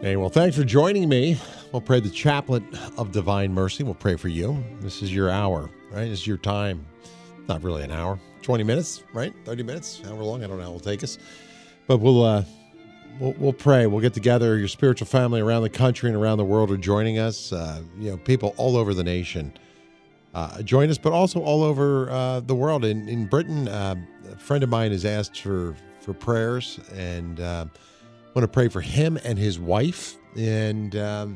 Hey, well, thanks for joining me. We'll pray the Chaplet of Divine Mercy. We'll pray for you. This is your hour, right? This is your time. Not really an hour. 20 minutes, right? 30 minutes, however long. I don't know how it will take us. But we'll pray. We'll get together. Your spiritual family around the country and around the world are joining us. People all over the nation join us, but also all over the world. In Britain, a friend of mine has asked for prayers, and I want to pray for him and his wife. And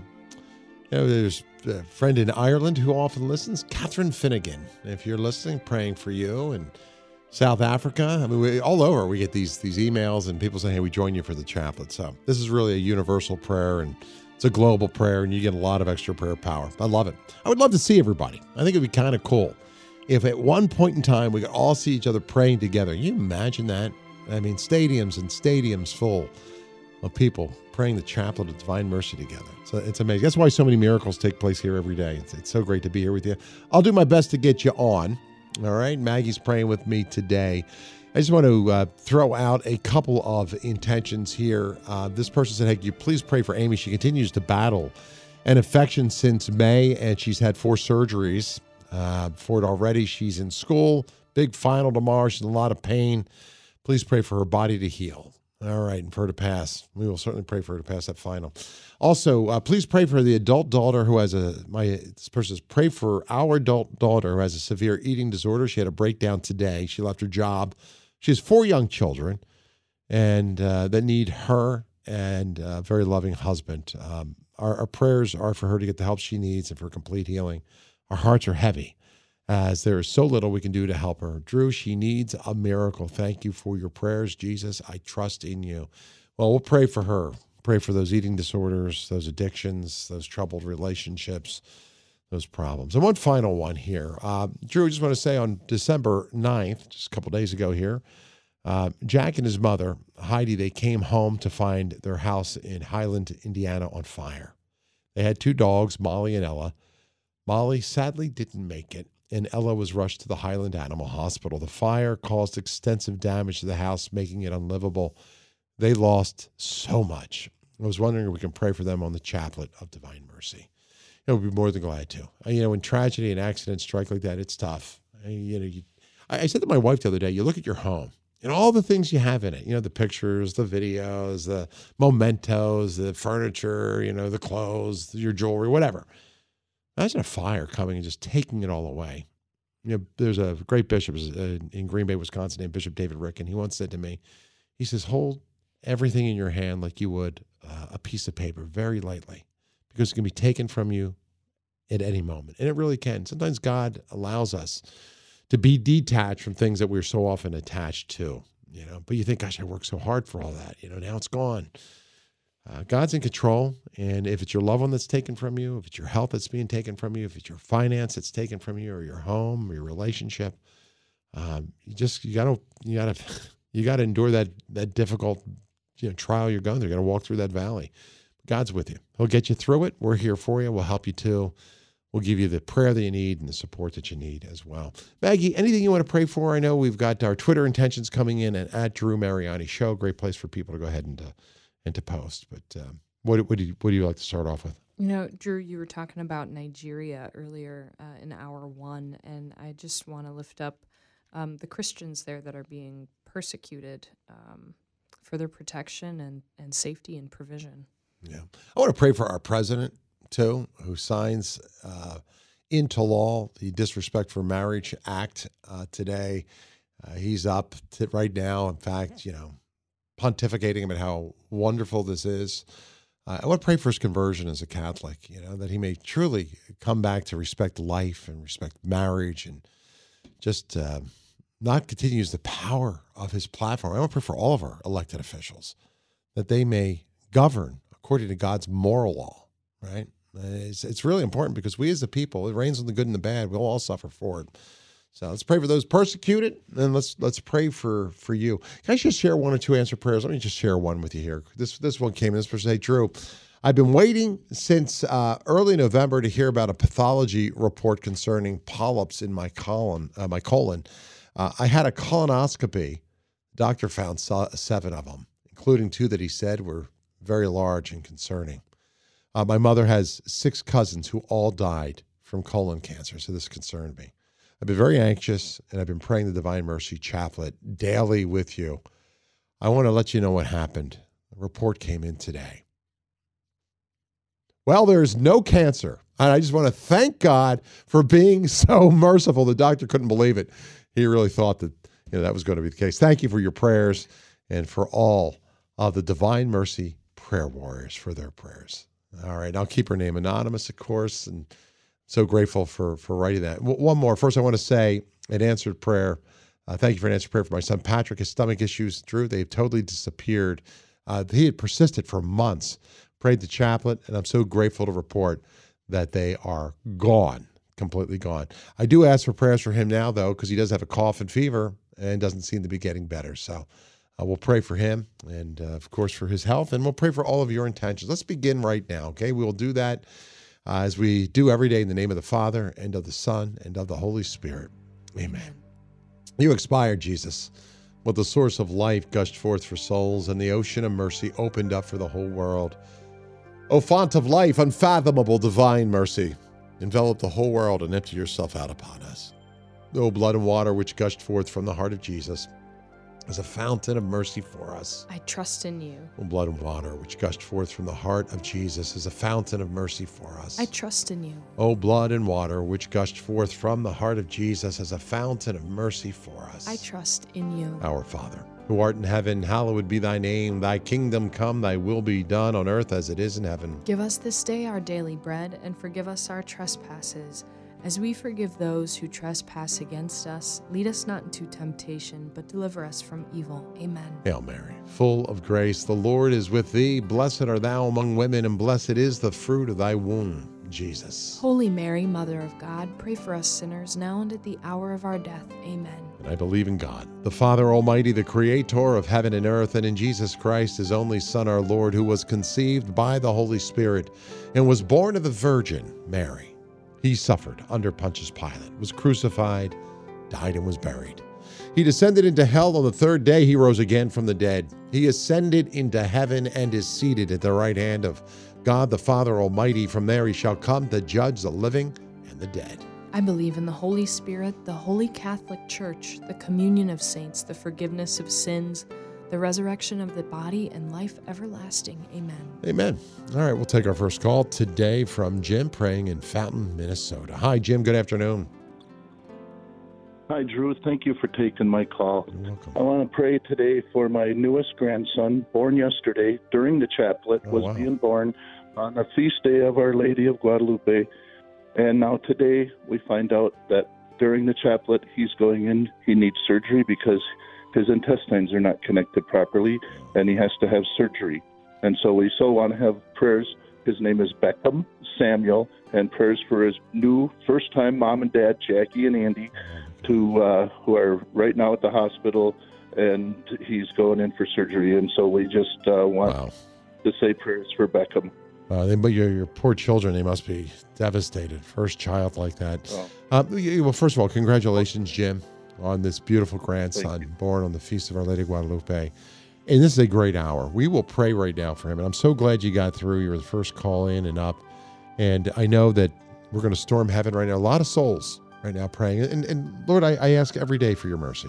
there's a friend in Ireland who often listens, Catherine Finnegan. If you're listening, praying for you. And South Africa. I mean, all over we get these emails and people saying, hey, we join you for the chaplet. So this is really a universal prayer, and it's a global prayer, and you get a lot of extra prayer power. I love it. I would love to see everybody. I think it'd be kind of cool if at one point in time we could all see each other praying together. Can you imagine that? I mean, stadiums and stadiums full of people praying the Chaplet of Divine Mercy together. So it's amazing. That's why so many miracles take place here every day. It's so great to be here with you. I'll do my best to get you on. All right, Maggie's praying with me today. I just want to throw out a couple of intentions here. This person said, hey, could you please pray for Amy? She continues to battle an infection since May, and she's had 4 surgeries for it already. She's in school, big final tomorrow. She's in a lot of pain. Please pray for her body to heal. All right, and for her to pass. We will certainly pray for her to pass that final. Also, please pray for the adult daughter who has this person says, pray for our adult daughter who has a severe eating disorder. She had a breakdown today. She left her job. She has 4 young children and that need her and a very loving husband. Our prayers are for her to get the help she needs and for complete healing. Our hearts are heavy, as there is so little we can do to help her. Drew, she needs a miracle. Thank you for your prayers, Jesus. I trust in you. Well, we'll pray for her. Pray for those eating disorders, those addictions, those troubled relationships, those problems. And one final one here. Drew, I just want to say on December 9th, just a couple days ago here, Jack and his mother, Heidi, they came home to find their house in Highland, Indiana on fire. They had 2 dogs, Molly and Ella. Molly sadly didn't make it, and Ella was rushed to the Highland Animal Hospital. The fire caused extensive damage to the house, making it unlivable. They lost so much. I was wondering if we can pray for them on the Chaplet of Divine Mercy. I would be more than glad to. When tragedy and accidents strike like that, it's tough. I said to my wife the other day, you look at your home and all the things you have in it, the pictures, the videos, the mementos, the furniture, the clothes, your jewelry, whatever. Imagine a fire coming and just taking it all away. There's a great bishop in Green Bay, Wisconsin, named Bishop David Rick, and he once said to me, he says, hold everything in your hand like you would a piece of paper, very lightly, because it can be taken from you at any moment. And it really can. Sometimes God allows us to be detached from things that we're so often attached to, But you think, gosh, I worked so hard for all that. Now it's gone. God's in control, and if it's your loved one that's taken from you, if it's your health that's being taken from you, if it's your finance that's taken from you, or your home, or your relationship, you gotta endure that difficult trial you're going through. You gotta walk through that valley. God's with you. He'll get you through it. We're here for you. We'll help you too. We'll give you the prayer that you need and the support that you need as well. Maggie, anything you want to pray for? I know we've got our Twitter intentions coming in at Drew Mariani Show. Great place for people to go ahead and to post. But what do you like to start off with? Drew, you were talking about Nigeria earlier in hour 1, and I just want to lift up the Christians there that are being persecuted for their protection and safety and provision. Yeah. I want to pray for our president, too, who signs into law the Disrespect for Marriage Act today. He's up right now, in fact, pontificating about how wonderful this is. I want to pray for his conversion as a Catholic, that he may truly come back to respect life and respect marriage and just not continue to use the power of his platform. I want to pray for all of our elected officials, that they may govern according to God's moral law, right? It's really important because we as the people, it rains on the good and the bad. We'll all suffer for it. So let's pray for those persecuted, and let's pray for you. Can I just share 1 or 2 answered prayers? Let me just share one with you here. This one came in. This person said, Drew, I've been waiting since early November to hear about a pathology report concerning polyps in my colon. I had a colonoscopy. Doctor found 7 of them, including 2 that he said were very large and concerning. My mother has 6 cousins who all died from colon cancer, so this concerned me. I've been very anxious, and I've been praying the Divine Mercy Chaplet daily with you. I want to let you know what happened. A report came in today. Well, there's no cancer. And I just want to thank God for being so merciful. The doctor couldn't believe it. He really thought that that was going to be the case. Thank you for your prayers and for all of the Divine Mercy prayer warriors for their prayers. All right, I'll keep her name anonymous, of course, and so grateful for writing that. One more. First, I want to say an answered prayer. Thank you for an answered prayer for my son, Patrick. His stomach issues, Drew, they've totally disappeared. He had persisted for months. Prayed the chaplet, and I'm so grateful to report that they are gone, completely gone. I do ask for prayers for him now, though, because he does have a cough and fever and doesn't seem to be getting better. So we'll pray for him and, of course, for his health, and we'll pray for all of your intentions. Let's begin right now, okay? We will do that as we do every day in the name of the Father and of the Son and of the Holy Spirit. Amen. You expired, Jesus, but the source of life gushed forth for souls, and the ocean of mercy opened up for the whole world. O font of life, unfathomable divine mercy, envelop the whole world and empty yourself out upon us. O blood and water which gushed forth from the heart of Jesus, as a fountain of mercy for us. I trust in you. O blood and water which gushed forth from the heart of Jesus, as a fountain of mercy for us. I trust in you. O blood and water which gushed forth from the heart of Jesus, as a fountain of mercy for us. I trust in you. Our Father, who art in heaven, hallowed be thy name. Thy kingdom come, thy will be done on earth as it is in heaven. Give us this day our daily bread, and forgive us our trespasses, as we forgive those who trespass against us. Lead us not into temptation, but deliver us from evil. Amen. Hail Mary, full of grace, the Lord is with thee. Blessed art thou among women, and blessed is the fruit of thy womb, Jesus. Holy Mary, Mother of God, pray for us sinners, now and at the hour of our death. Amen. And I believe in God, the Father Almighty, the Creator of heaven and earth, and in Jesus Christ, his only Son, our Lord, who was conceived by the Holy Spirit and was born of the Virgin Mary. He suffered under Pontius Pilate, was crucified, died, and was buried. He descended into hell. On the third day, he rose again from the dead. He ascended into heaven and is seated at the right hand of God, the Father Almighty. From there he shall come to judge the living and the dead. I believe in the Holy Spirit, the Holy Catholic Church, the communion of saints, the forgiveness of sins, the resurrection of the body, and life everlasting. Amen. Amen. All right, we'll take our first call today from Jim, praying in Fountain, Minnesota. Hi, Jim. Good afternoon. Hi, Drew. Thank you for taking my call. You're welcome. I want to pray today for my newest grandson, born yesterday during the chaplet, being born on the feast day of Our Lady of Guadalupe. And now today we find out that during the chaplet he's going in, he needs surgery because his intestines are not connected properly, and he has to have surgery. And so we so want to have prayers. His name is Beckham Samuel, and prayers for his new first-time mom and dad, Jackie and Andy, who are right now at the hospital, and he's going in for surgery. And so we just want to say prayers for Beckham. But your poor children, they must be devastated. First child like that. Well, first of all, congratulations, Jim, on this beautiful grandson born on the Feast of Our Lady of Guadalupe. And this is a great hour. We will pray right now for him. And I'm so glad you got through. You were the first call in and up. And I know that we're going to storm heaven right now. A lot of souls right now praying. And Lord, I ask every day for your mercy.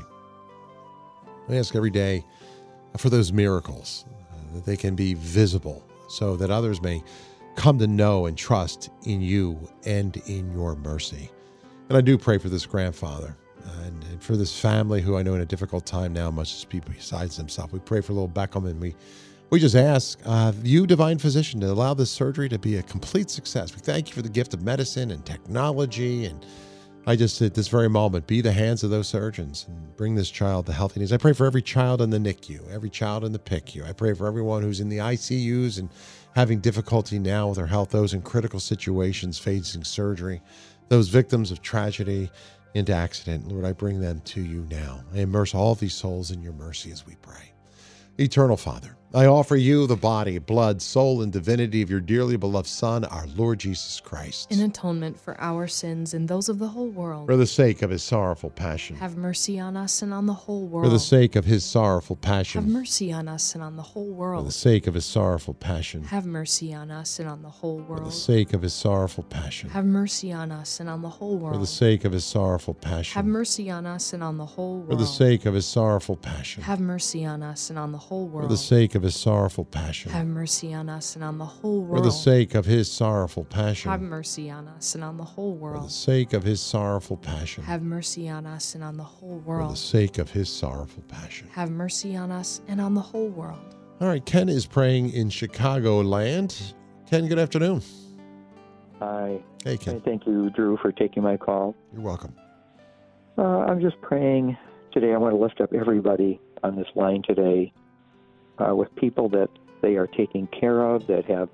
I ask every day for those miracles, that they can be visible so that others may come to know and trust in you and in your mercy. And I do pray for this grandfather and for this family who I know in a difficult time now must just be besides themselves. We pray for little Beckham, and we just ask you, divine physician, to allow this surgery to be a complete success. We thank you for the gift of medicine and technology, and I just, at this very moment, be the hands of those surgeons and bring this child to healthy needs. I pray for every child in the NICU, every child in the PICU. I pray for everyone who's in the ICUs and having difficulty now with their health, those in critical situations facing surgery, those victims of tragedy and accident. Lord, I bring them to you now. I immerse all these souls in your mercy as we pray. Eternal Father, I offer you the body, blood, soul, and divinity of your dearly beloved Son, our Lord Jesus Christ. In atonement for our sins and those of the whole world. For the sake of his sorrowful passion. Have mercy on us and on the whole world. For the sake of his sorrowful passion. Have mercy on us and on the whole world. For the sake of his sorrowful passion. Have mercy on us and on the whole world. For the sake of his sorrowful passion. Have mercy on us and on the whole world. For the sake of his sorrowful passion. Have mercy on us and on the whole world. For the sake of his sorrowful passion. Have mercy on us and on the whole world. For the sake of his sorrowful passion. Have mercy on us and on the whole world. For the sake of his sorrowful passion. Have mercy on us and on the whole For the world. sake of his sorrowful passion. Have mercy on us and on the whole For the world. sake of his sorrowful passion. Have mercy on us and on the whole world. All right, Ken is praying in Chicagoland. Ken, good afternoon. Hi. Hey, Ken. Thank you, Drew, for taking my call. You're welcome. I'm just praying today. I want to lift up everybody on this line today with people that they are taking care of that have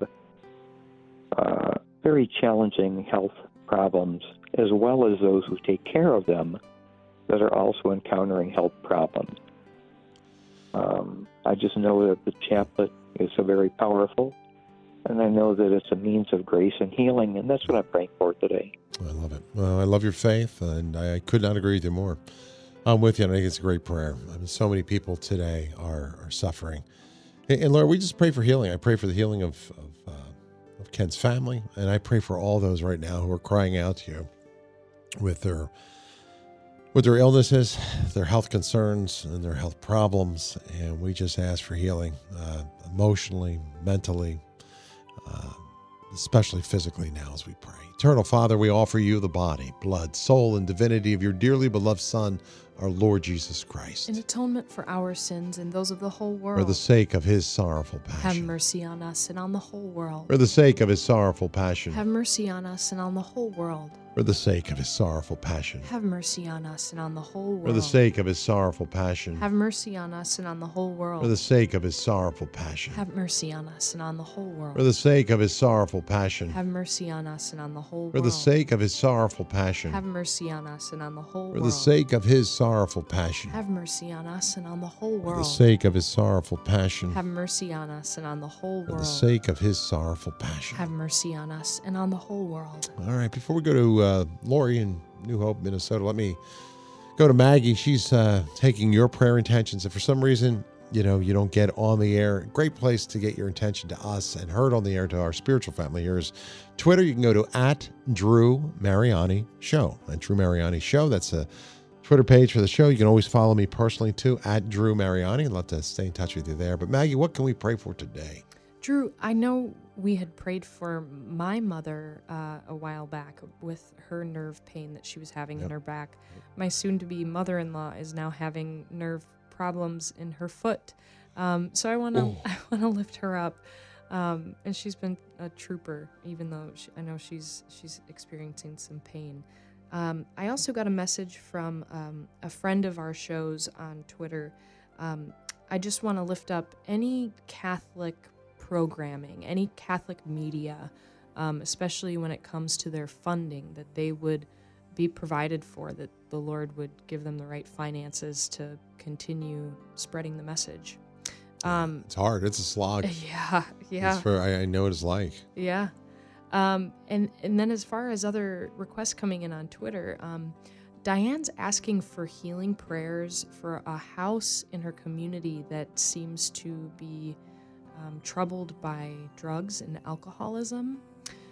very challenging health problems, as well as those who take care of them that are also encountering health problems. I just know that the chaplet is so very powerful, and I know that it's a means of grace and healing, and that's what I'm praying for today. I love it. Well, I love your faith, and I could not agree with you more. I'm with you, and I think it's a great prayer. I mean, so many people today are suffering. And Lord, we just pray for healing. I pray for the healing of Ken's family, and I pray for all those right now who are crying out to you with their illnesses, their health concerns, and their health problems. And we just ask for healing emotionally, mentally, especially physically now as we pray. Eternal Father, we offer you the body, blood, soul, and divinity of your dearly beloved Son, our Lord Jesus Christ. In atonement for our sins and those of the whole world. For the sake of his sorrowful passion. Have mercy on us and on the whole world. For the sake of his sorrowful passion. Have mercy on us and on the whole world. For the sake of his sorrowful passion. Have mercy on us and on the whole world. For the sake of his sorrowful passion. Have mercy on us and on the whole world. For the sake of his sorrowful passion. Have mercy on us and on the whole world. For the sake of his sorrowful passion. Have mercy on us and on the whole world. For the sake of his sorrowful passion. Have mercy on us and on the whole world. For the sake of his sorrowful passion. Have mercy on us and on the whole For world. the sake of his sorrowful passion. Have mercy on us and on the whole For world. the sake of his sorrowful passion. Have mercy on us and on the whole world. All right, before we go to Lori in New Hope, Minnesota, let me go to Maggie. She's taking your prayer intentions. If for some reason, you don't get on the air, great place to get your intention to us and heard on the air to our spiritual family here is Twitter. You can go to @Drew Mariani Show. Drew Mariani Show. That's a Twitter page for the show. You can always follow me personally too, @Drew Mariani. I'd love to stay in touch with you there. But Maggie, what can we pray for today? Drew, I know we had prayed for my mother a while back with her nerve pain that she was having in her back. My soon-to-be mother-in-law is now having nerve problems in her foot. So I want to lift her up. And she's been a trooper, even though I know she's experiencing some pain. I also got a message from a friend of our shows on Twitter. I just want to lift up any Catholic programming, any Catholic media, especially when it comes to their funding, that they would be provided for, that the Lord would give them the right finances to continue spreading the message. It's hard. It's a slog. Yeah. I know what it's like. Yeah. And then as far as other requests coming in on Twitter, Diane's asking for healing prayers for a house in her community that seems to be troubled by drugs and alcoholism.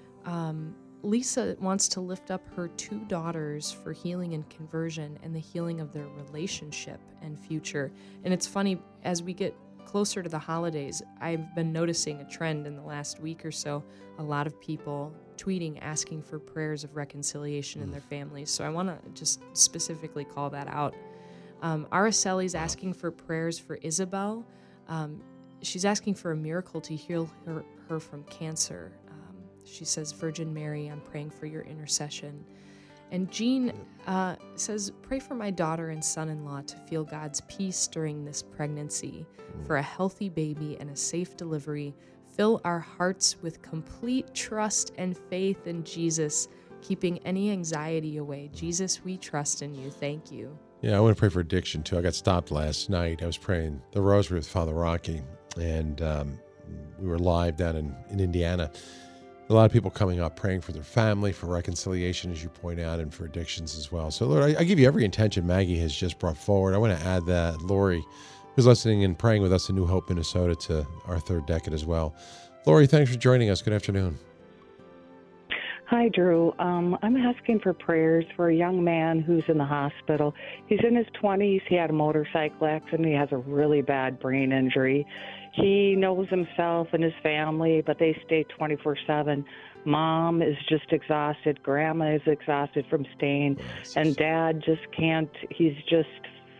Lisa wants to lift up her 2 daughters for healing and conversion and the healing of their relationship and future. And it's funny, as we get closer to the holidays, I've been noticing a trend in the last week or so, a lot of people tweeting asking for prayers of reconciliation in their families. So I want to just specifically call that out. Aracelli's asking for prayers for Isabel. She's asking for a miracle to heal her from cancer. She says, Virgin Mary, I'm praying for your intercession. And Jean says, pray for my daughter and son-in-law to feel God's peace during this pregnancy, for a healthy baby and a safe delivery. Fill our hearts with complete trust and faith in Jesus, keeping any anxiety away. Jesus, we trust in you. Thank you. Yeah, I want to pray for addiction too. I got stopped last night. I was praying the rosary with Father Rocky, And we were live down in Indiana. A lot of people coming up, praying for their family, for reconciliation, as you point out, and for addictions as well. So, Lord, I give you every intention Maggie has just brought forward. I want to add that Lori, who's listening and praying with us in New Hope, Minnesota, to our third decade as well. Lori, thanks for joining us. Good afternoon. Hi, Drew. I'm asking for prayers for a young man who's in the hospital. He's in his 20s. He had a motorcycle accident. He has a really bad brain injury. He knows himself and his family, but they stay 24/7. Mom is just exhausted. Grandma is exhausted from staying. And Dad just can't. He's just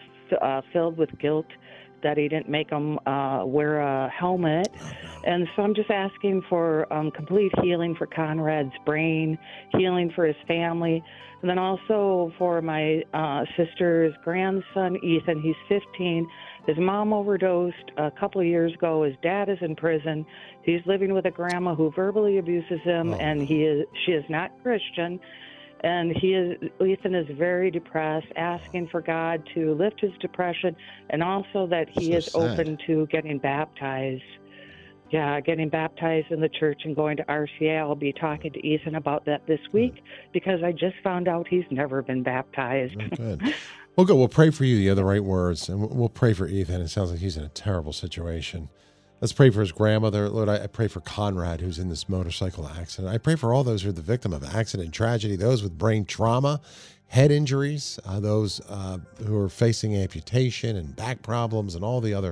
filled with guilt that he didn't make him wear a helmet. And so I'm just asking for complete healing for Conrad's brain, healing for his family, and then also for my sister's grandson, Ethan. He's 15. His mom overdosed a couple of years ago. His dad is in prison. He's living with a grandma who verbally abuses him, and she is not Christian. And Ethan is very depressed, asking for God to lift his depression, and also that he is open to getting baptized. Yeah, getting baptized in the church and going to RCA. I'll be talking to Ethan about that this week because I just found out he's never been baptized. Oh, good. Well, good. We'll pray for you. You have the right words. And we'll pray for Ethan. It sounds like he's in a terrible situation. Let's pray for his grandmother. Lord, I pray for Conrad, who's in this motorcycle accident. I pray for all those who are the victim of accident and tragedy, those with brain trauma, head injuries, those who are facing amputation and back problems and all the other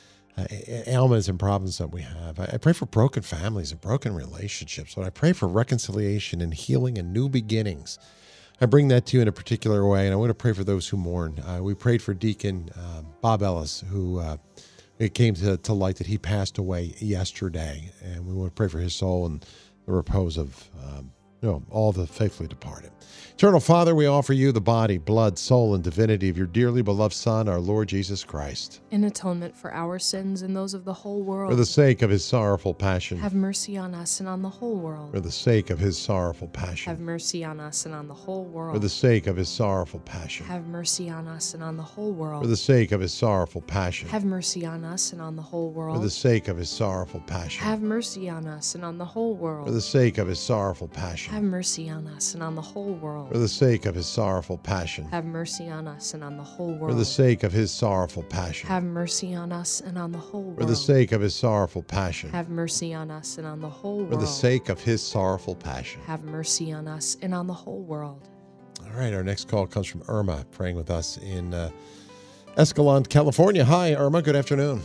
ailments and problems that we have. I pray for broken families and broken relationships. Lord, I pray for reconciliation and healing and new beginnings. I bring that to you in a particular way, and I want to pray for those who mourn. We prayed for Deacon Bob Ellis, who it came to light that he passed away yesterday, and we want to pray for his soul and the repose of all the faithfully departed. Eternal Father, we offer you the body, blood, soul, and divinity of your dearly beloved Son, our Lord Jesus Christ. In atonement for our sins and those of the whole world. For the sake of his sorrowful passion. Have mercy on us and on the whole world. For the sake of his sorrowful passion. Have mercy on us and on the whole world. For the sake of his sorrowful passion. Have mercy on us and on the whole world. For the sake of his sorrowful passion. Have mercy on us and on the whole world. For the sake of his sorrowful passion. Have mercy on us and on the whole world. For the sake of his sorrowful passion. Have mercy on us and on the whole world. For the sake of his sorrowful passion. Have mercy on us and on the whole world. For the sake of his sorrowful passion. Have mercy on us and on the whole world. For the sake of his sorrowful passion. Have mercy on us and on the whole world. For the sake of his sorrowful passion. Have mercy on us and on the whole world. All right, our next call comes from Irma, praying with us in Escalante, California. Hi, Irma. Good afternoon.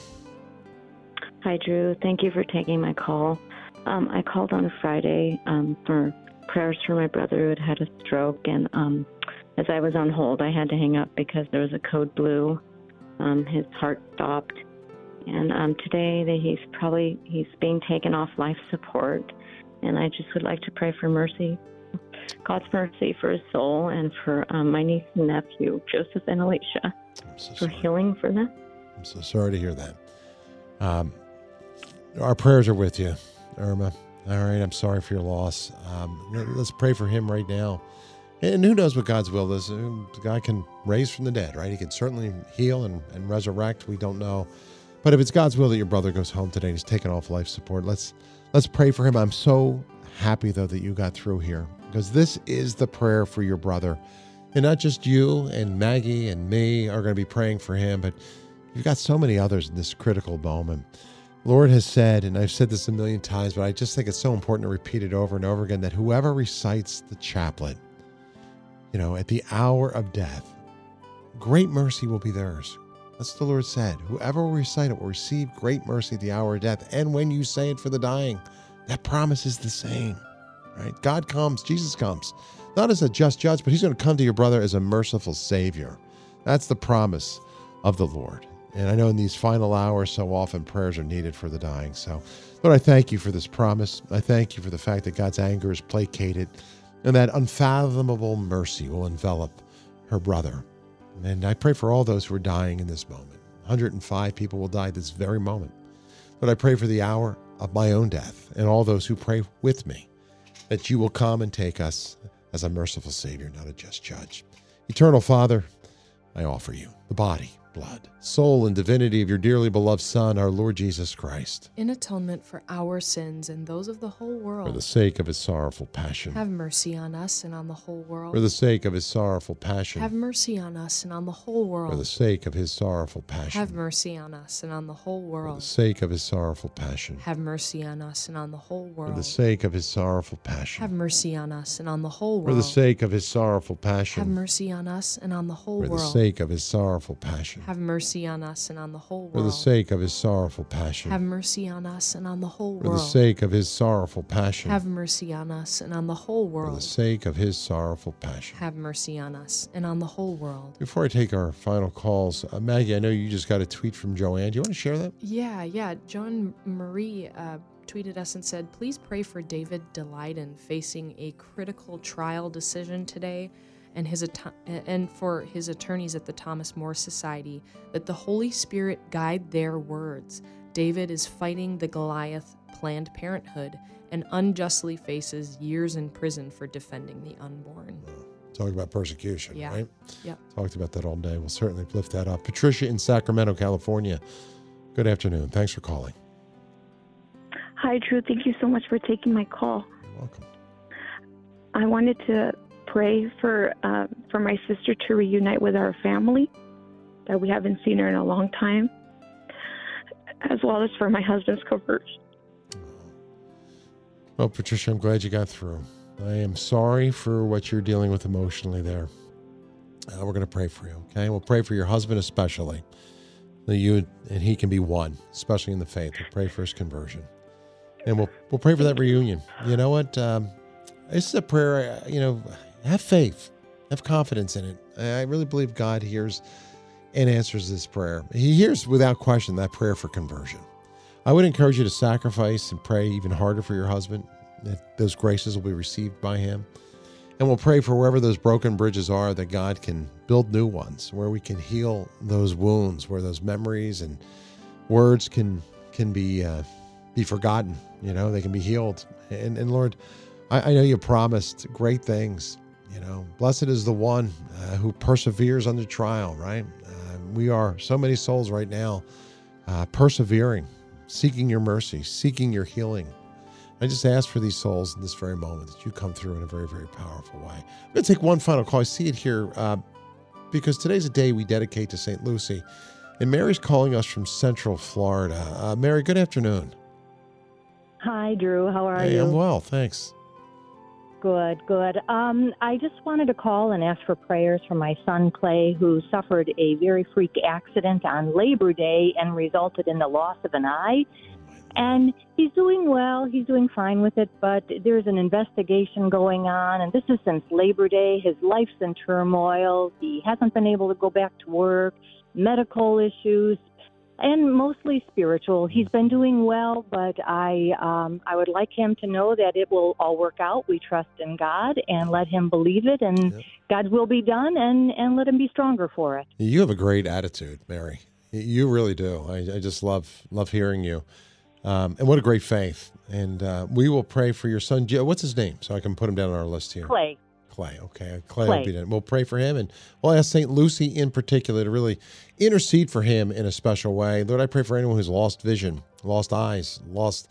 Hi, Drew. Thank you for taking my call. I called on a Friday for prayers for my brother who had a stroke, and as I was on hold, I had to hang up because there was a code blue. His heart stopped, and today he's being taken off life support, and I just would like to pray for mercy, God's mercy for his soul, and for my niece and nephew, Joseph and Alicia, for healing for them. I'm so sorry to hear that. Our prayers are with you, Irma. All right, I'm sorry for your loss. Let's pray for him right now. And who knows what God's will is? God can raise from the dead, right? He can certainly heal and resurrect. We don't know. But if it's God's will that your brother goes home today and he's taken off life support, let's pray for him. I'm so happy, though, that you got through here, because this is the prayer for your brother. And not just you and Maggie and me are going to be praying for him, but you've got so many others in this critical moment. Lord has said, and I've said this a million times, but I just think it's so important to repeat it over and over again, that whoever recites the chaplet, at the hour of death, great mercy will be theirs. That's what the Lord said. Whoever will recite it will receive great mercy at the hour of death. And when you say it for the dying, that promise is the same, right? God comes, Jesus comes, not as a just judge, but he's going to come to your brother as a merciful Savior. That's the promise of the Lord. And I know in these final hours, so often prayers are needed for the dying. So, Lord, I thank you for this promise. I thank you for the fact that God's anger is placated and that unfathomable mercy will envelop her brother. And I pray for all those who are dying in this moment. 105 people will die this very moment. But I pray for the hour of my own death and all those who pray with me, that you will come and take us as a merciful Savior, not a just judge. Eternal Father, I offer you the body, blood, soul, and divinity of your dearly beloved Son, our Lord Jesus Christ. In atonement for our sins and those of the whole world. For the sake of his sorrowful passion. Have mercy on us and on the whole world. For the sake of his sorrowful passion. Have mercy on us and on the whole world. For the sake of his sorrowful passion. Have mercy on us and on the whole world. For the sake of his sorrowful passion. Have mercy on us and on the whole world. For the sake of his sorrowful passion. Have mercy on us and on the whole world. For the sake of his sorrowful passion. Have mercy on us and on the whole world. For the sake of his sorrowful passion. Have mercy on us and on the whole world. For the sake of his sorrowful passion. Have mercy on us and on the whole world. For the sake of his sorrowful passion. Have mercy on us and on the whole For world. the sake of his sorrowful passion. Have mercy on us and on the whole world. Before I take our final calls, Maggie, I know you just got a tweet from Joanne. Do you want to share that? Yeah. Joan Marie tweeted us and said, please pray for David Daleiden facing a critical trial decision today and for his attorneys at the Thomas More Society, that the Holy Spirit guide their words. David is fighting the Goliath Planned Parenthood and unjustly faces years in prison for defending the unborn. Talking about persecution, right? Yeah. Talked about that all day. We'll certainly lift that up. Patricia in Sacramento, California. Good afternoon. Thanks for calling. Hi, Drew. Thank you so much for taking my call. You're welcome. I wanted to pray for my sister to reunite with our family, that we haven't seen her in a long time, as well as for my husband's conversion. Well, Patricia, I'm glad you got through. I am sorry for what you're dealing with emotionally there. We're going to pray for you, okay? We'll pray for your husband especially, that you and he can be one, especially in the faith. We'll pray for his conversion. And we'll pray for that reunion. You know what? This is a prayer, have faith. Have confidence in it. I really believe God hears and answers this prayer. He hears, without question, that prayer for conversion. I would encourage you to sacrifice and pray even harder for your husband, that those graces will be received by him. And we'll pray for wherever those broken bridges are, that God can build new ones, where we can heal those wounds, where those memories and words can be forgotten. They can be healed. And Lord, I know you promised great things. Blessed is the one who perseveres under trial, right? We are so many souls right now persevering, seeking your mercy, seeking your healing. I just ask for these souls in this very moment that you come through in a very, very powerful way. I'm going to take one final call. I see it here because today's a day we dedicate to St. Lucy. And Mary's calling us from Central Florida. Mary, good afternoon. Hi, Drew. How are you? Hey, I'm well, thanks. Good. I just wanted to call and ask for prayers for my son, Clay, who suffered a very freak accident on Labor Day and resulted in the loss of an eye. And he's doing well. He's doing fine with it, but there's an investigation going on, and this is since Labor Day. His life's in turmoil. He hasn't been able to go back to work, medical issues, and mostly spiritual. He's been doing well, but I would like him to know that it will all work out. We trust in God and let him believe it, and God's will be done, and let him be stronger for it. You have a great attitude, Mary. You really do. I just love hearing you. And what a great faith. And we will pray for your son. What's his name? So I can put him down on our list here. Clay. Okay. Clay will be done. We'll pray for him, and we'll ask St. Lucy in particular to really intercede for him in a special way. Lord, I pray for anyone who's lost vision, lost eyes,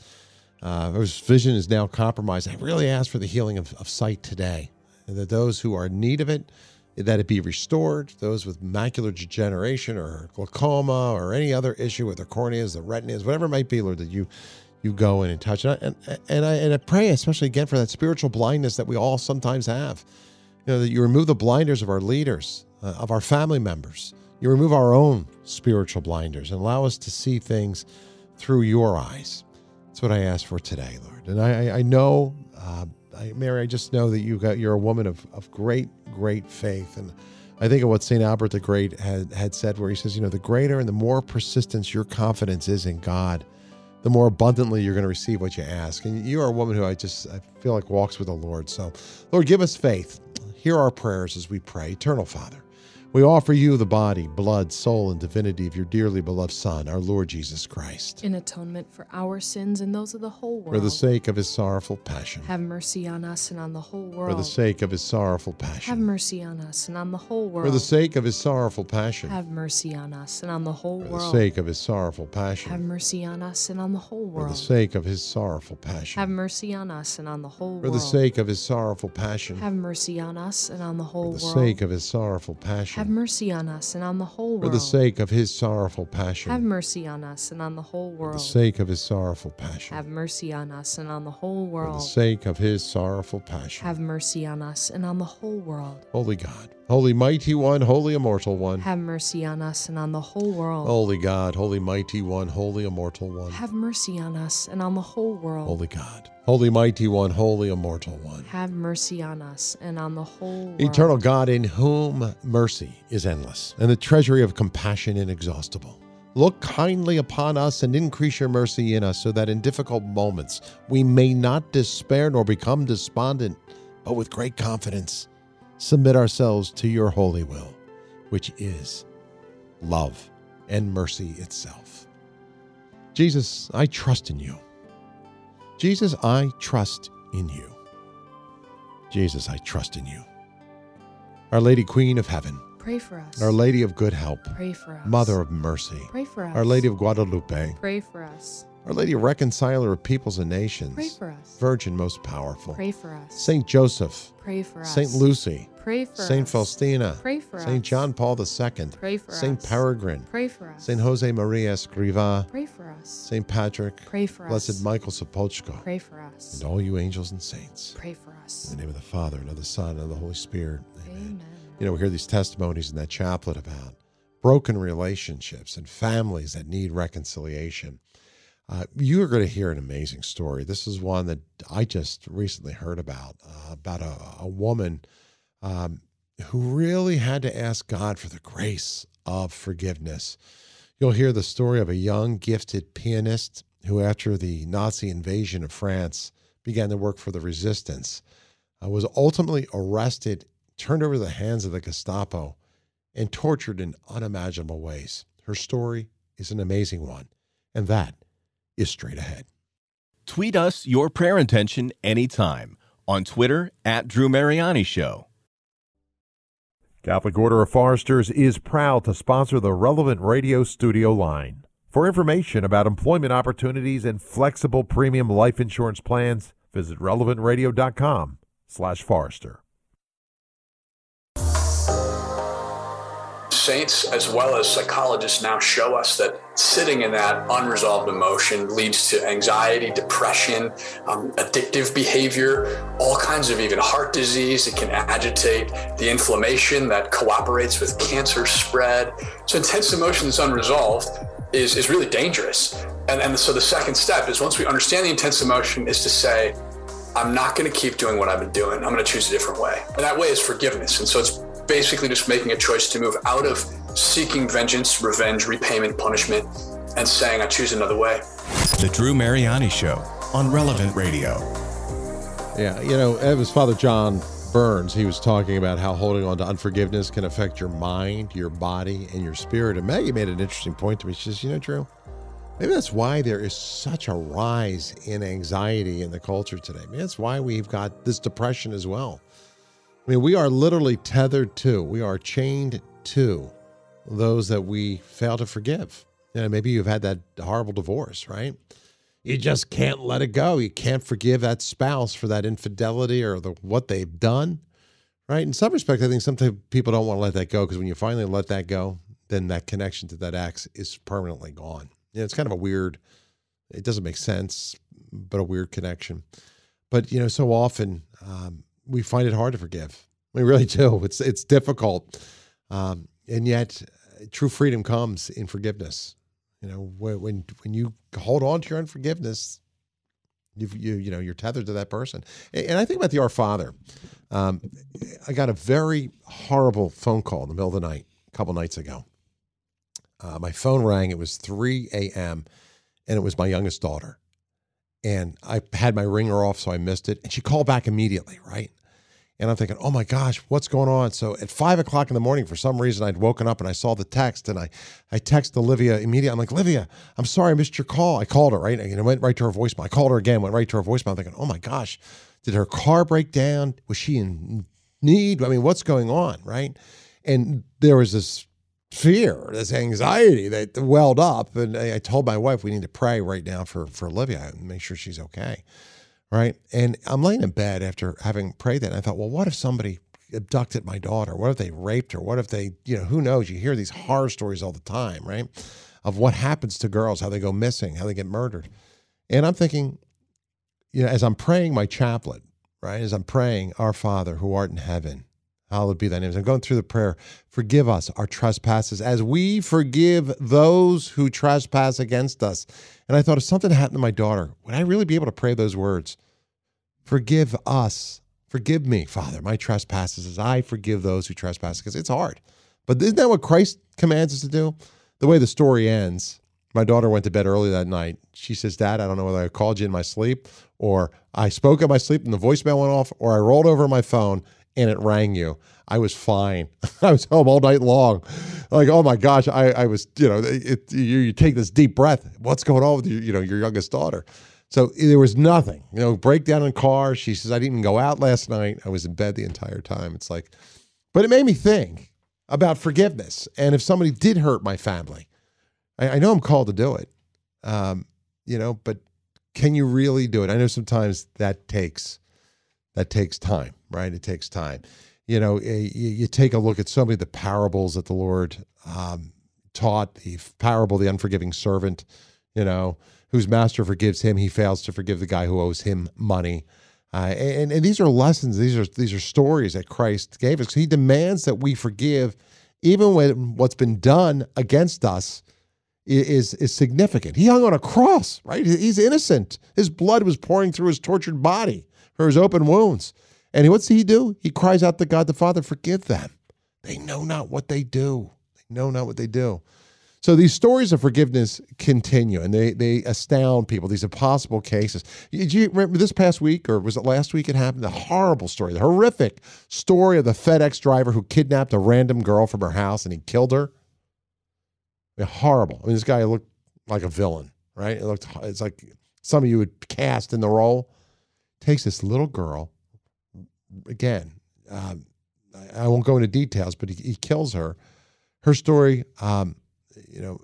whose vision is now compromised. I really ask for the healing of sight today, and that those who are in need of it, that it be restored. Those with macular degeneration or glaucoma or any other issue with their corneas, the retinas, whatever it might be, Lord, that you go in and touch. And I pray especially again for that spiritual blindness that we all sometimes have. That you remove the blinders of our leaders, of our family members. You remove our own spiritual blinders and allow us to see things through your eyes. That's what I ask for today, Lord. And I know, Mary, I just know that you're a woman of great, great faith. And I think of what St. Albert the Great had said, where he says, the greater and the more persistence your confidence is in God, the more abundantly you're going to receive what you ask. And you are a woman who I feel like walks with the Lord. So, Lord, give us faith. Hear our prayers as we pray. Eternal Father, We offer you the body, blood, soul, and divinity of your dearly beloved Son, our Lord Jesus Christ. In atonement for our sins and those of the whole world. For the sake of his sorrowful passion. Have mercy on us and on the whole world. For the sake of his sorrowful passion. Have mercy on us and on the whole world. For the sake of his sorrowful passion. Have mercy on us and on the whole world. For the sake of his sorrowful passion. Have mercy on us and on the whole world. For the sake of his sorrowful passion. Have mercy on us and on the whole world. For the sake of his sorrowful passion. Have mercy on us and on the whole world. For the sake of his sorrowful passion. Have mercy on us and on the whole world. For the sake of his sorrowful passion. Have mercy on us and on the whole world. For the sake of his sorrowful passion. Have mercy on us and on the whole world. For the sake of his sorrowful passion. Have mercy on us and on the whole world. Holy God, holy mighty one, holy immortal one. Have mercy on us and on the whole world. Holy God, holy mighty one, holy immortal one. Have mercy on us and on the whole world. Holy God, holy mighty one, holy immortal one. Have mercy on us and on the whole world. Eternal God, in whom mercy is endless and the treasury of compassion inexhaustible. Look kindly upon us and increase your mercy in us so that in difficult moments we may not despair nor become despondent, but with great confidence submit ourselves to your holy will, which is love and mercy itself. Jesus, I trust in you. Jesus, I trust in you. Jesus, I trust in you. Our Lady Queen of Heaven, pray for us. Our Lady of Good Help, pray for us. Mother of Mercy, pray for us. Our Lady of Guadalupe, pray for us. Our Lady Reconciler of Peoples and Nations, pray for us. Virgin most powerful, pray for us. Saint Joseph, pray for us. Saint Lucy, pray for Saint us. Faustina, pray for Saint us. John Paul II, pray for Saint us. Peregrine, pray for us. Saint Jose Maria Escriva, pray for us. Saint Patrick, pray for us. Blessed Michael Sapolchko, pray for us. and all you angels and saints. Pray for us. In the name of the Father, and of the Son, and of the Holy Spirit. Amen. You know, we hear these testimonies in that chaplet about broken relationships and families that need reconciliation. You are going to hear an amazing story. This is one that I just recently heard about a woman who really had to ask God for the grace of forgiveness. You'll hear the story of a young, gifted pianist who, after the Nazi invasion of France, began to work for the resistance, was ultimately arrested, turned over to the hands of the Gestapo, and tortured in unimaginable ways. Her story is an amazing one, and that is straight ahead. Tweet us your prayer intention anytime on Twitter @Drew Mariani Show. Catholic Order of Foresters is proud to sponsor the Relevant Radio studio line. For information about employment opportunities and flexible premium life insurance plans, visit relevantradio.com/Forester. Saints as well as psychologists now show us that sitting in that unresolved emotion leads to anxiety, depression, addictive behavior, all kinds of even heart disease. It can agitate the inflammation that cooperates with cancer spread. So intense emotion that's unresolved is really dangerous. And so the second step is, once we understand the intense emotion, is to say, I'm not going to keep doing what I've been doing. I'm going to choose a different way. And that way is forgiveness. And so it's basically just making a choice to move out of seeking vengeance, revenge, repayment, punishment, and saying, I choose another way. The Drew Mariani Show on Relevant Radio. Yeah, you know, it was Father John Burns. He was talking about how holding on to unforgiveness can affect your mind, your body, and your spirit. And Maggie made an interesting point to me. She says, you know, Drew, maybe that's why there is such a rise in anxiety in the culture today. Maybe that's why we've got this depression as well. I mean, we are literally tethered to, we are chained to those that we fail to forgive. You know, maybe you've had that horrible divorce, right? You just can't let it go. You can't forgive that spouse for that infidelity or what they've done, right? In some respect, I think sometimes people don't want to let that go, because when you finally let that go, then that connection to that ex is permanently gone. You know, it's kind of a weird, it doesn't make sense, but a weird connection. But, you know, so often we find it hard to forgive. We really do. It's difficult. And yet true freedom comes in forgiveness. You know, when you hold on to your unforgiveness, you're tethered to that person. And I think about the Our Father. I got a very horrible phone call in the middle of the night a couple nights ago. My phone rang. It was 3 a.m. and it was my youngest daughter. And I had my ringer off, so I missed it. And she called back immediately, right? And I'm thinking, oh my gosh, what's going on? So at 5 o'clock in the morning, for some reason, I'd woken up and I saw the text, and I texted Olivia immediately. I'm like, Olivia, I'm sorry I missed your call. I called her, right? And it went right to her voicemail. I called her again, went right to her voicemail. I'm thinking, oh my gosh, did her car break down? Was she in need? I mean, what's going on, right? And there was this fear, this anxiety that welled up. And I told my wife, we need to pray right now for Olivia and make sure she's okay. Right. And I'm laying in bed after having prayed that. And I thought, well, what if somebody abducted my daughter? What if they raped her? What if they, who knows? You hear these horror stories all the time, right? Of what happens to girls, how they go missing, how they get murdered. And I'm thinking, as I'm praying my chaplet, right? As I'm praying, Our Father who art in heaven, hallowed be thy name. As I'm going through the prayer, forgive us our trespasses as we forgive those who trespass against us. And I thought, if something happened to my daughter, would I really be able to pray those words? Forgive us. Forgive me, Father, my trespasses as I forgive those who trespass. Because it's hard. But isn't that what Christ commands us to do? The way the story ends, my daughter went to bed early that night. She says, Dad, I don't know whether I called you in my sleep, or I spoke in my sleep and the voicemail went off, or I rolled over my phone and it rang you. I was fine. I was home all night long. Like, oh my gosh, I was, you take this deep breath. What's going on with your youngest daughter? So there was nothing, breakdown in car. She says, I didn't even go out last night. I was in bed the entire time. It's like, but it made me think about forgiveness. And if somebody did hurt my family, I know I'm called to do it, but can you really do it? I know sometimes that takes time, right? It takes time. You take a look at so many of the parables that the Lord taught, the parable of the unforgiving servant, whose master forgives him, he fails to forgive the guy who owes him money. And these are lessons, these are stories that Christ gave us. He demands that we forgive even when what's been done against us is significant. He hung on a cross, right? He's innocent. His blood was pouring through his tortured body for his open wounds. And what's he do? He cries out to God the Father, forgive them. They know not what they do. They know not what they do. So these stories of forgiveness continue, and they astound people, these impossible cases. Did you remember this past week, or was it last week it happened? The horrible story, the horrific story of the FedEx driver who kidnapped a random girl from her house and he killed her. Horrible. I mean, this guy looked like a villain, right? It's like some of you would cast in the role. Takes this little girl, again, I won't go into details, but he kills her. Her story, the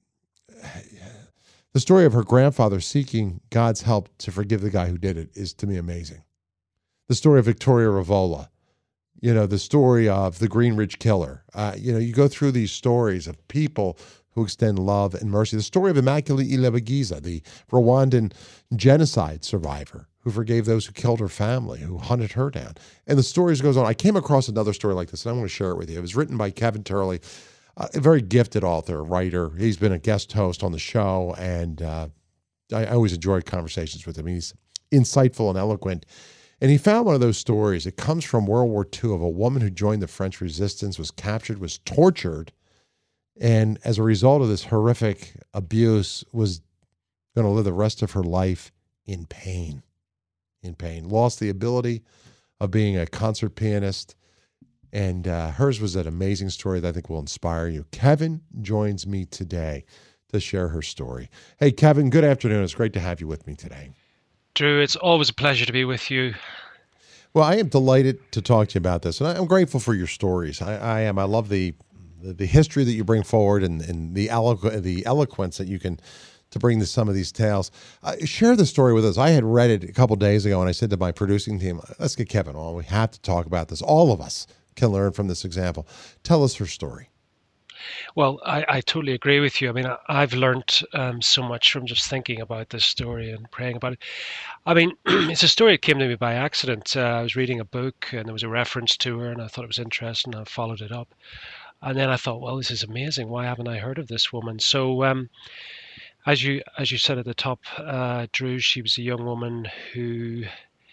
story of her grandfather seeking God's help to forgive the guy who did it is, to me, amazing. The story of Victoria Rivola, the story of the Green Ridge Killer. You go through these stories of people who extend love and mercy. The story of Immaculée Ilibagiza, the Rwandan genocide survivor who forgave those who killed her family, who hunted her down. And the story goes on. I came across another story like this, and I want to share it with you. It was written by Kevin Turley, a very gifted author, writer. He's been a guest host on the show, and I always enjoy conversations with him. He's insightful and eloquent. And he found one of those stories. It comes from World War II, of a woman who joined the French resistance, was captured, was tortured, and as a result of this horrific abuse, was going to live the rest of her life in pain. Lost the ability of being a concert pianist. And hers was an amazing story that I think will inspire you. Kevin joins me today to share her story. Hey, Kevin, good afternoon. It's great to have you with me today. Drew, it's always a pleasure to be with you. Well, I am delighted to talk to you about this, and I'm grateful for your stories. I am. I love the history that you bring forward, and the eloquence that you can to bring to some of these tales. Share the story with us. I had read it a couple days ago, and I said to my producing team, let's get Kevin on. We have to talk about this. All of us can learn from this example. Tell us her story. Well, I totally agree with you. I mean, I've learned so much from just thinking about this story and praying about it. I mean, it's a story that came to me by accident. I was reading a book, and there was a reference to her, and I thought it was interesting. I followed it up. And then I thought, well, this is amazing. Why haven't I heard of this woman? So as you said at the top, Drew, she was a young woman who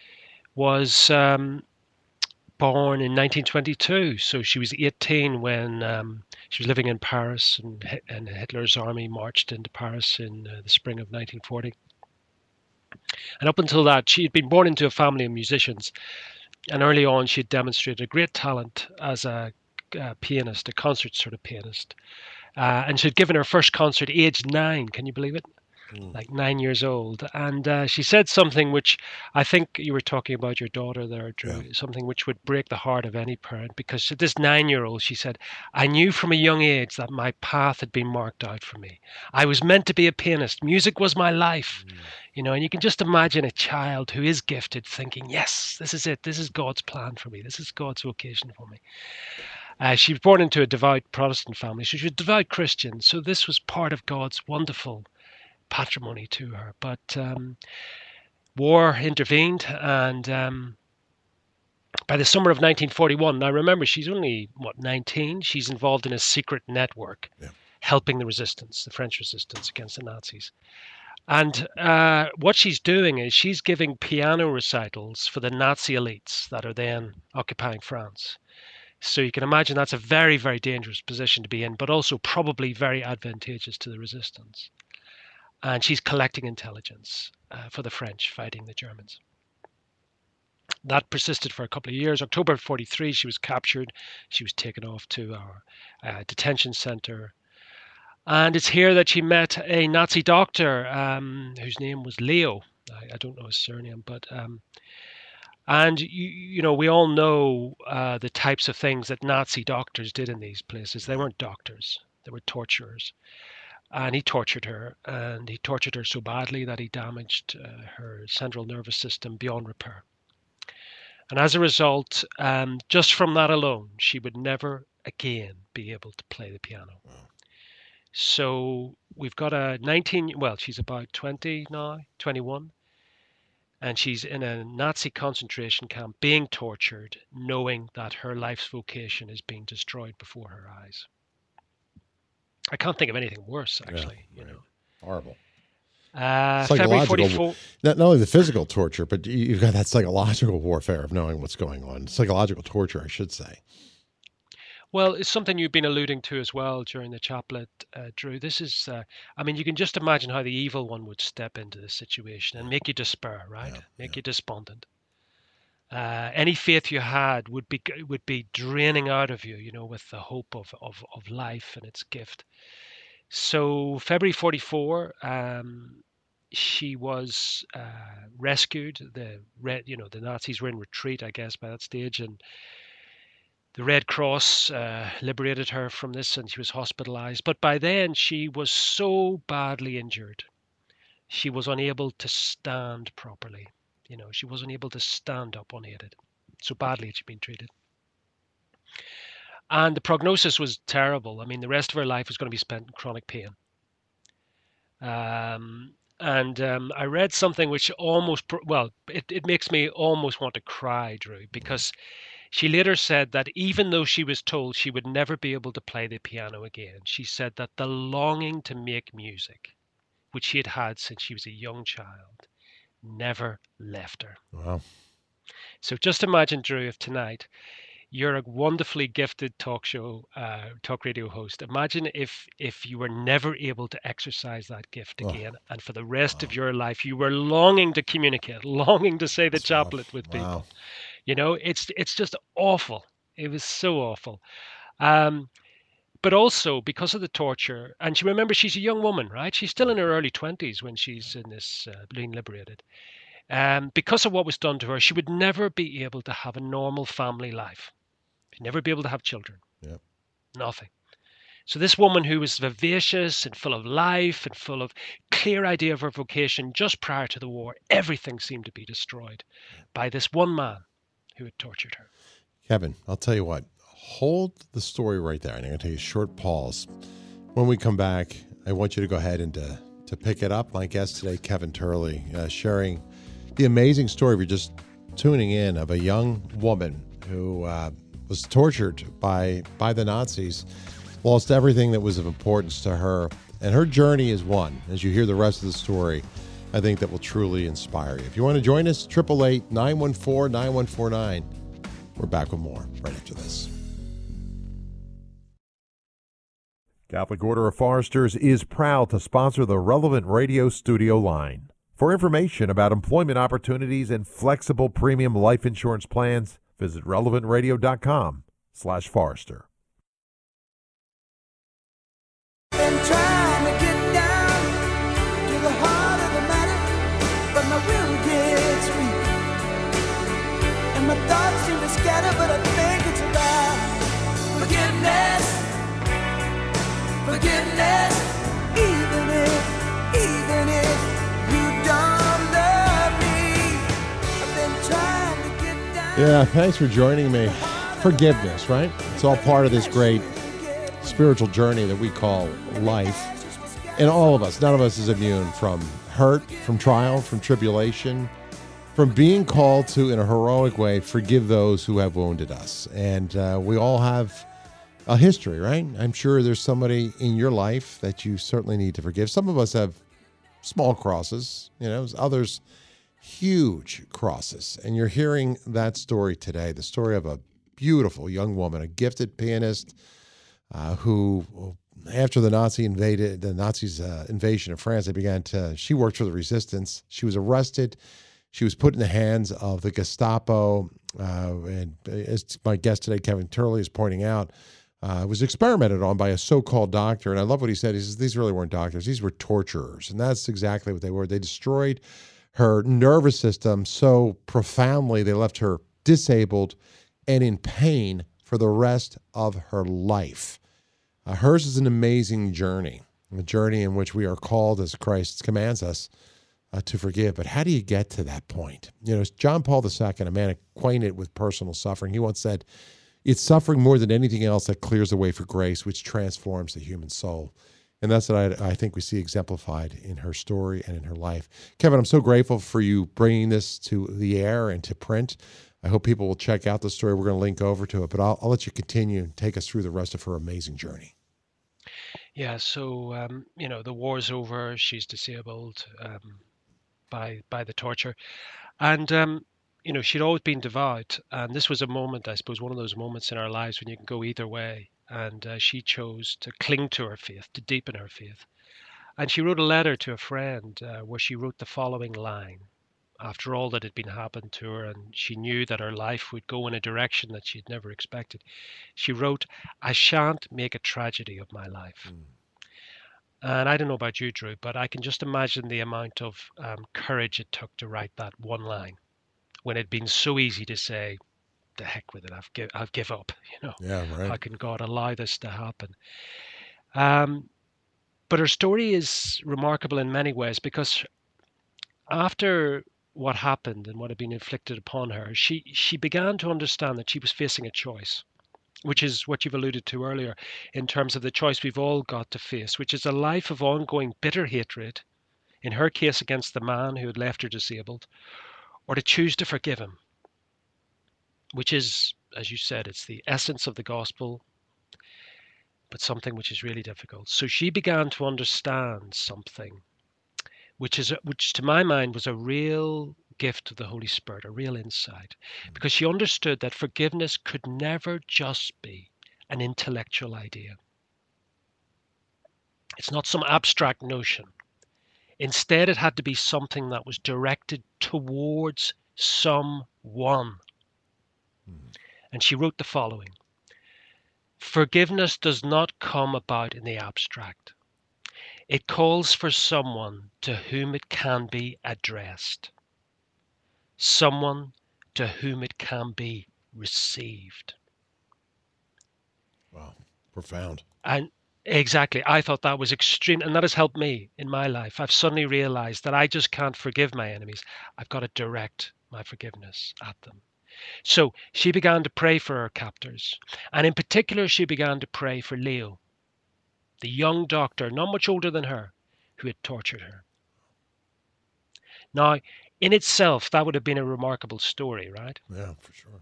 was born in 1922. So she was 18 when she was living in Paris, and Hitler's army marched into Paris in the spring of 1940. And up until that, she had been born into a family of musicians. And early on, she had demonstrated a great talent as a pianist, a concert sort of pianist. And she'd given her first concert aged 9. Can you believe it? Like 9 years old. And she said something which I think you were talking about your daughter there, Drew, something which would break the heart of any parent. Because this 9-year-old, she said, I knew from a young age that my path had been marked out for me. I was meant to be a pianist. Music was my life. You know, and you can just imagine a child who is gifted thinking, yes, this is it. This is God's plan for me. This is God's vocation for me. She was born into a devout Protestant family. She was a devout Christian. So this was part of God's wonderful patrimony to her. But war intervened, and by the summer of 1941, now remember, she's only, 19? She's involved in a secret network helping the resistance, the French resistance against the Nazis. And what she's doing is she's giving piano recitals for the Nazi elites that are then occupying France. So you can imagine that's a very, very dangerous position to be in, but also probably very advantageous to the resistance. And she's collecting intelligence for the French fighting the Germans. That persisted for a couple of years. October 1943, she was captured. She was taken off to our detention center. And it's here that she met a Nazi doctor whose name was Leo. I don't know his surname, but and you know, we all know the types of things that Nazi doctors did in these places. They weren't doctors; they were torturers. And he tortured her, and he tortured her so badly that he damaged her central nervous system beyond repair. And as a result, just from that alone, she would never again be able to play the piano. Wow. So we've got a she's about 20 now, 21, and she's in a Nazi concentration camp being tortured, knowing that her life's vocation is being destroyed before her eyes. I can't think of anything worse, actually. You know, horrible. February 1944. Not only the physical torture, but you've got that psychological warfare of knowing what's going on. Psychological torture, I should say. Well, it's something you've been alluding to as well during the chaplet, Drew. This is, I mean, you can just imagine how the evil one would step into the situation and make you despair, right? Make you despondent. Any faith you had would be draining out of you, you know, with the hope of life and its gift. So February 1944, she was rescued. The Nazis were in retreat, I guess, by that stage, and the Red Cross liberated her from this, and she was hospitalized. But by then, she was so badly injured, she was unable to stand properly. You know, she wasn't able to stand up unaided. So badly had she been treated. And the prognosis was terrible. I mean, the rest of her life was going to be spent in chronic pain. I read something which it makes me almost want to cry, Drew, because she later said that even though she was told she would never be able to play the piano again, she said that the longing to make music, which she had had since she was a young child, never left her. Wow. So just imagine, Drew, if tonight you're a wonderfully gifted talk radio host. Imagine if you were never able to exercise that gift again, and for the rest of your life you were longing to communicate, longing to say the chaplet with people. Wow. You know, it's just awful. It was so awful. But also because of the torture, and remember, she's a young woman, right? She's still in her early 20s when she's in this being liberated. Because of what was done to her, she would never be able to have a normal family life. She'd never be able to have children. Yep. Nothing. So this woman who was vivacious and full of life and full of clear idea of her vocation just prior to the war, everything seemed to be destroyed by this one man who had tortured her. Kevin, I'll tell you what. Hold the story right there. And I'm going to take a short pause. When we come back, I want you to go ahead and to pick it up. My guest today, Kevin Turley, sharing the amazing story, if you're just tuning in, of a young woman who was tortured by the Nazis, lost everything that was of importance to her. And her journey is one. As you hear the rest of the story, I think that will truly inspire you. If you want to join us, 888-914-9149. We're back with more right after this. Catholic Order of Foresters is proud to sponsor the Relevant Radio studio line. For information about employment opportunities and flexible premium life insurance plans, visit relevantradio.com/Forrester. Been trying to get down to the heart of the matter, but my will gets weak, and my thoughts seem to scatter, but I think it's about forgiveness, even if you don't love me. I've been trying to get down. Yeah, thanks for joining me. Forgiveness, right? It's all part of this great spiritual journey that we call life. And all of us, none of us is immune from hurt, from trial, from tribulation, from being called to, in a heroic way, forgive those who have wounded us. And we all have a history, right? I'm sure there's somebody in your life that you certainly need to forgive. Some of us have small crosses, others huge crosses. And you're hearing that story today, the story of a beautiful young woman, a gifted pianist, who, after the Nazis' invasion of France, she worked for the resistance. She was arrested. She was put in the hands of the Gestapo. And as my guest today, Kevin Turley, is pointing out, was experimented on by a so-called doctor. And I love what he said. He says, these really weren't doctors. These were torturers. And that's exactly what they were. They destroyed her nervous system so profoundly, they left her disabled and in pain for the rest of her life. Hers is an amazing journey, a journey in which we are called, as Christ commands us, to forgive. But how do you get to that point? John Paul II, a man acquainted with personal suffering, he once said, it's suffering more than anything else that clears the way for grace, which transforms the human soul. And that's what I think we see exemplified in her story and in her life. Kevin, I'm so grateful for you bringing this to the air and to print. I hope people will check out the story. We're going to link over to it, but I'll let you continue and take us through the rest of her amazing journey. Yeah, so, the war's over. She's disabled by the torture. And, she'd always been devout. And this was a moment, I suppose, one of those moments in our lives when you can go either way. And she chose to cling to her faith, to deepen her faith. And she wrote a letter to a friend where she wrote the following line. After all that had been happened to her, and she knew that her life would go in a direction that she'd never expected, she wrote, I shan't make a tragedy of my life. And I don't know about you, Drew, but I can just imagine the amount of courage it took to write that one line when it'd been so easy to say, the heck with it, I'll give up. Yeah, right. How can God allow this to happen? But her story is remarkable in many ways, because after what happened and what had been inflicted upon her, she began to understand that she was facing a choice, which is what you've alluded to earlier in terms of the choice we've all got to face, which is a life of ongoing bitter hatred, in her case against the man who had left her disabled, or to choose to forgive him, which is, as you said, it's the essence of the gospel, but something which is really difficult. So she began to understand something which to my mind was a real gift of the Holy Spirit, a real insight, because she understood that forgiveness could never just be an intellectual idea. It's not some abstract notion. Instead, it had to be something that was directed towards someone. And she wrote the following: forgiveness does not come about in the abstract. It calls for someone to whom it can be addressed, someone to whom it can be received. Wow, profound. And exactly, I thought that was extreme, and that has helped me in my life. I've suddenly realized that I just can't forgive my enemies. I've got to direct my forgiveness at them. So she began to pray for her captors, and in particular, she began to pray for Leo, the young doctor, not much older than her, who had tortured her. Now, in itself, that would have been a remarkable story, right? Yeah, for sure.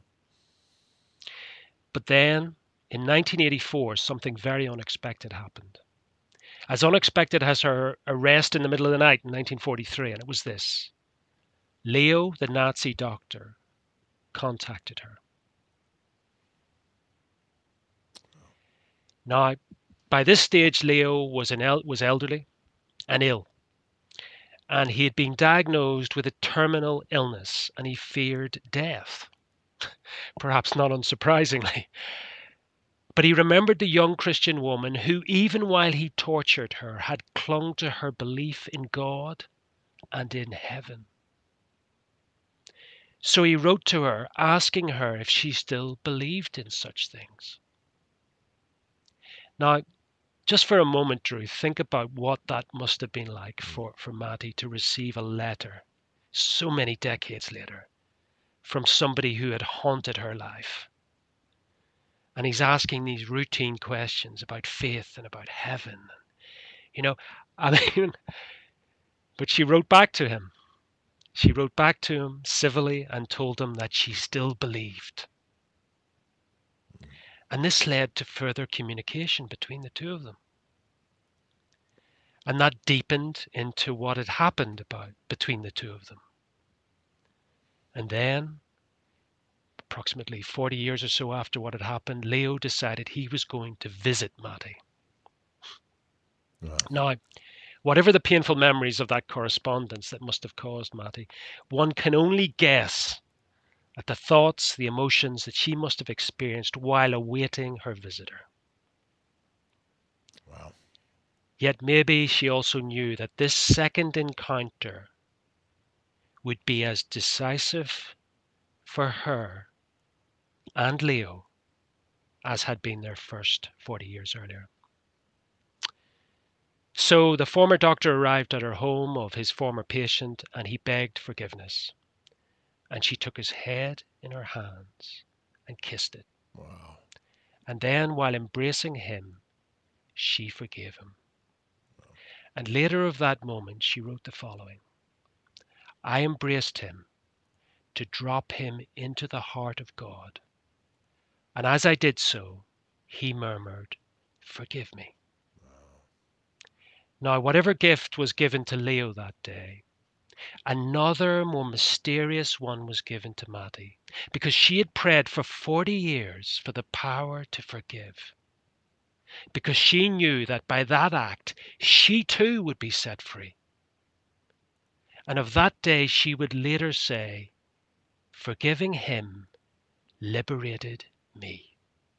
But then, in 1984, something very unexpected happened. As unexpected as her arrest in the middle of the night in 1943, and it was this. Leo, the Nazi doctor, contacted her. Now, by this stage, Leo was elderly and ill. And he had been diagnosed with a terminal illness, and he feared death, perhaps not unsurprisingly. But he remembered the young Christian woman who, even while he tortured her, had clung to her belief in God and in heaven. So he wrote to her, asking her if she still believed in such things. Now, just for a moment, Drew, think about what that must have been like for Mattie to receive a letter so many decades later from somebody who had haunted her life. And he's asking these routine questions about faith and about heaven. You know, but she wrote back to him. She wrote back to him civilly and told him that she still believed. And this led to further communication between the two of them. And that deepened into what had happened between the two of them. And then, approximately 40 years or so after what had happened, Leo decided he was going to visit Mattie. Wow. Now, whatever the painful memories of that correspondence that must have caused Mattie, one can only guess at the thoughts, the emotions that she must have experienced while awaiting her visitor. Wow. Yet maybe she also knew that this second encounter would be as decisive for her and Leo as had been their first 40 years earlier. So the former doctor arrived at her home of his former patient, and he begged forgiveness. And she took his head in her hands and kissed it. Wow. And then, while embracing him, she forgave him. Wow. And later of that moment, she wrote the following: I embraced him to drop him into the heart of God. And as I did so, he murmured, "Forgive me." Wow. Now, whatever gift was given to Leo that day, another more mysterious one was given to Mattie, because she had prayed for 40 years for the power to forgive. Because she knew that by that act, she too would be set free. And of that day, she would later say, forgiving him liberated me.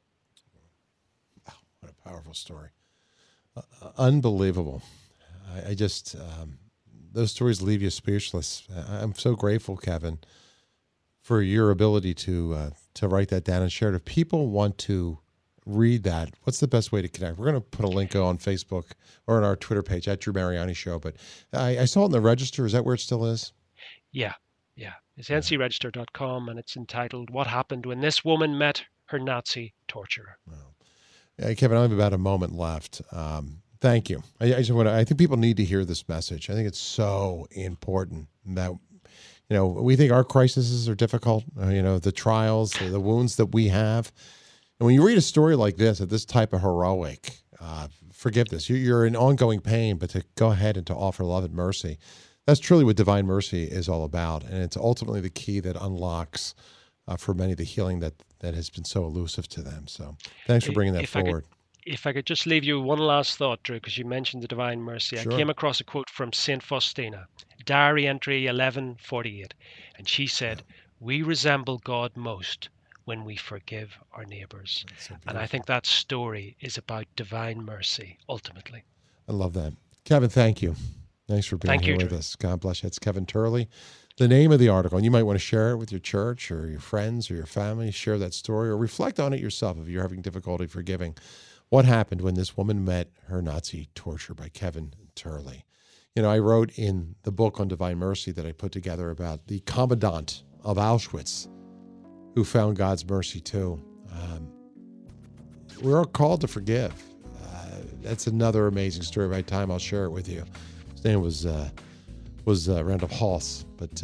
Wow, what a powerful story. Unbelievable. I just, those stories leave you speechless. I'm so grateful, Kevin, for your ability to write that down and share it. If people want to read that, what's the best way to connect? We're going to put a link on Facebook or on our Twitter page at Drew Mariani Show. But I saw it in the Register. Is that where it still is? Yeah. It's ncregister.com, and it's entitled "What Happened When This Woman Met Her Nazi Torturer." Wow. Yeah, Kevin, I have about a moment left. Thank you. I think people need to hear this message. I think it's so important that, we think our crises are difficult, the trials, the wounds that we have. And when you read a story like this, at this type of heroic forgiveness, you're in ongoing pain, but to go ahead and to offer love and mercy, that's truly what Divine Mercy is all about. And it's ultimately the key that unlocks for many the healing that has been so elusive to them. So thanks for bringing that forward. If I could just leave you one last thought, Drew, because you mentioned the Divine Mercy. Sure. I came across a quote from St. Faustina, diary entry 1148. And she said, "We resemble God most when we forgive our neighbors." So and I think that story is about divine mercy, ultimately. I love that. Kevin, thank you. Thanks for being here with us. God bless you. It's Kevin Turley. The name of the article, and you might want to share it with your church or your friends or your family, share that story or reflect on it yourself if you're having difficulty forgiving. What Happened When This Woman Met Her Nazi Torturer by Kevin Turley. I wrote in the book on Divine Mercy that I put together about the commandant of Auschwitz who found God's mercy too. We're all called to forgive. That's another amazing story. By the time I'll share it with you. His name was Rudolf Hals, but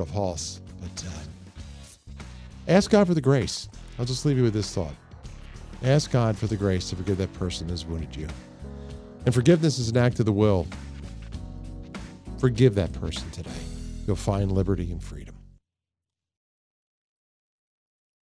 ask God for the grace. I'll just leave you with this thought. Ask God for the grace to forgive that person who has wounded you. And forgiveness is an act of the will. Forgive that person today. You'll find liberty and freedom.